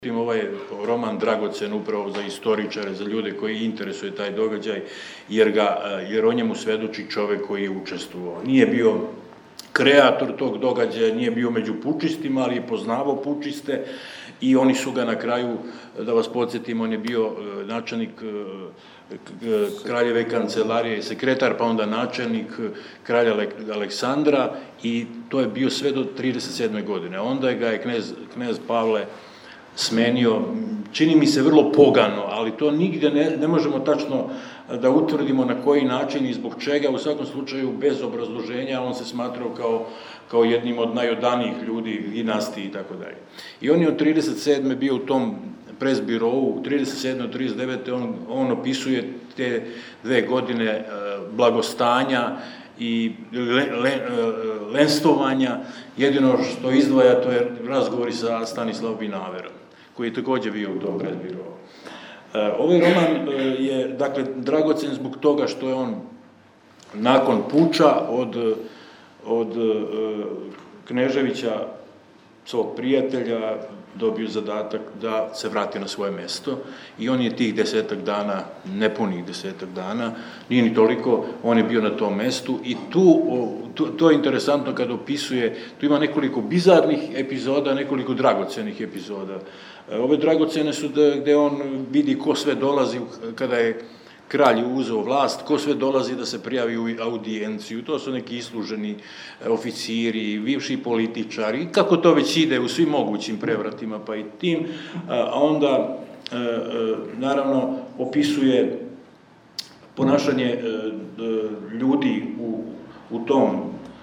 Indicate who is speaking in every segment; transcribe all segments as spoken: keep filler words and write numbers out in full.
Speaker 1: Ovaj roman dragocen upravo za istoričare, za ljude koji interesuje taj događaj, jer, ga, jer o njemu svedoči čovek koji je učestvovao. Nije bio kreator tog događaja, nije bio među pučistima, ali je poznavao pučiste i oni su ga na kraju, da vas podsjetim, on je bio načelnik kraljeve kancelarije, sekretar, pa onda načelnik kralja Aleksandra i to je bio sve do trideset sedme godine. Onda ga je knez, knez Pavle smenio, čini mi se vrlo pogano, ali to nigde ne, ne možemo tačno da utvrdimo na koji način i zbog čega, u svakom slučaju bez obrazloženja, on se smatrao kao, kao jednim od najodanijih ljudi, dinastiji i tako dalje. I on je od trideset sedme bio u tom presbirovu, u trideset sedme do trideset devete on, on opisuje te dve godine blagostanja i le, le, lenstovanja. Jedino što izdvaja to je razgovori sa Stanislavom Binaverom, koji je takođe bio u tom presbirovu. Ovaj roman je, dakle, dragocen zbog toga što je on nakon puča od, od Kneževića, svog prijatelja, dobio zadatak da se vrati na svoje mesto i on je tih desetak dana, nepunih desetak dana, nije ni toliko, on je bio na tom mestu i tu, to, to je interesantno kada opisuje, tu ima nekoliko bizarnih epizoda, nekoliko dragocenih epizoda. Ove dragocene su da, gde on vidi ko sve dolazi kada je kralj uzeo vlast, ko sve dolazi da se prijavi u audijenciju, to su neki isluženi oficiri, bivši političari, kako to već ide u svim mogućim prevratima, pa i tim, a onda, naravno, opisuje ponašanje ljudi u, u tom,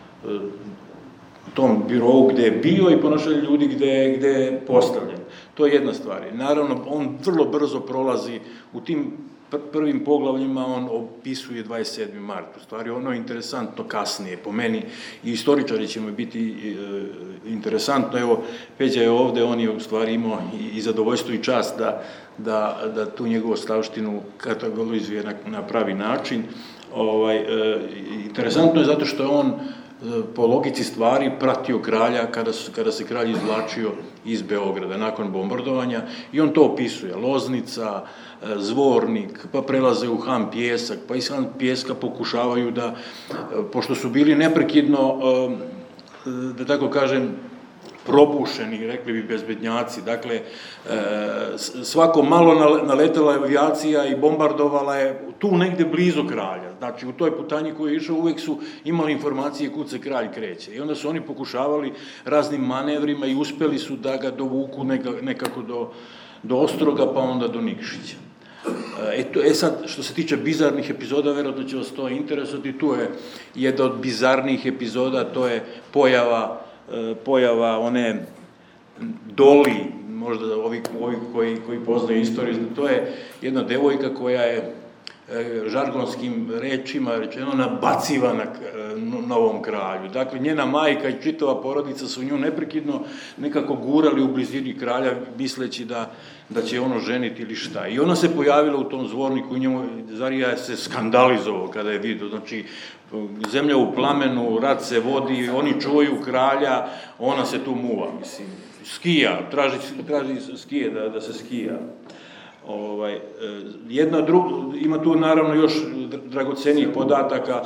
Speaker 1: tom birovu gde je bio i ponašanje ljudi gde, gde je postavljen. To je jedna stvar. Naravno, on vrlo brzo prolazi u tim prvim poglavljima, on opisuje dvadeset sedmi mart, u stvari ono je interesantno kasnije, po meni, i istoričari će mu biti e, interesantno, evo, Peđa je ovde, on je u stvari imao i, i zadovoljstvo i čast da, da, da tu njegovu ostavštinu kategorizuje na, na pravi način. Ovaj, e, interesantno je zato što je on po logici stvari pratio kralja kada, su, kada se kralj izvlačio iz Beograda nakon bombardovanja i on to opisuje. Loznica, Zvornik, pa prelaze u Han Pjesak, pa iz Han Pjeska pokušavaju da, pošto su bili neprekidno, da tako kažem, probušeni, rekli bi bezbednjaci, dakle, svako malo naletela je avijacija i bombardovala je tu negde blizu kralja, znači u toj putanji koju je išao uvek su imali informacije kud se kralj kreće i onda su oni pokušavali raznim manevrima i uspeli su da ga dovuku nekako do, do Ostroga pa onda do Nikšića. E, to, e sad, što se tiče bizarnih epizoda, verovatno će vas to interesati, tu je jedna od bizarnih epizoda, to je pojava pojava one Doli, možda ovi, ovi koji, koji poznaju istoriju, to je jedna devojka koja je žargonskim rečima rečeno nabaciva na novom kralju. Dakle, njena majka i čitava porodica su nju neprekidno nekako gurali u blizini kralja, misleći da, da će ono ženiti ili šta. I ona se pojavila u tom Zvorniku i njemu Zarija se skandalizovao kada je vidio, znači, zemlja u plamenu, rat se vodi, oni čuvaju kralja, ona se tu muva, mislim, skija, traži, traži skije da, da se skija. Ovaj, jedna druga, ima tu naravno još dragocenijih podataka,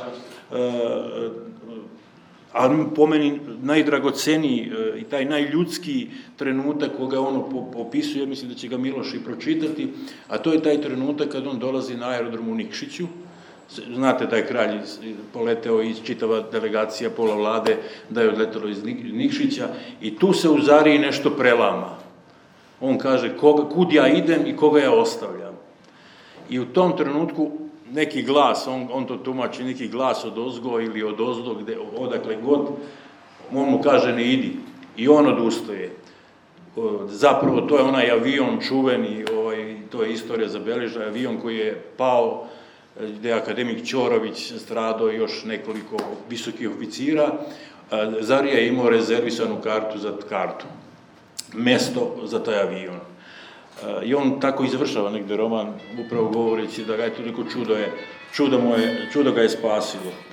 Speaker 1: ali po meni najdragoceniji i taj najljudskiji trenutak koga on opisuje, mislim da će ga Miloš i pročitati, a to je taj trenutak kad on dolazi na aerodrom u Nikšiću. Znate da je kralj poleteo i čitava delegacija pola vlade da je odletelo iz Nikšića i tu se u Zariji nešto prelama. On kaže koga, kud ja idem i koga ja ostavljam. I u tom trenutku neki glas, on, on to tumači, neki glas od ozgo ili od ozdo, gde, odakle god, on mu kaže ne idi. I on odustaje. Zapravo to je onaj avion čuveni, ovaj, to je istorija zabeleža, avion koji je pao, gde je akademik Ćorović stradao i još nekoliko visokih oficira. Zarija je imao rezervisanu kartu za kartu, mesto za taj avion. I on tako izvršava negde roman, upravo govoreći da ga je to neko čudo je, čudo, mu je, čudo ga je spasilo.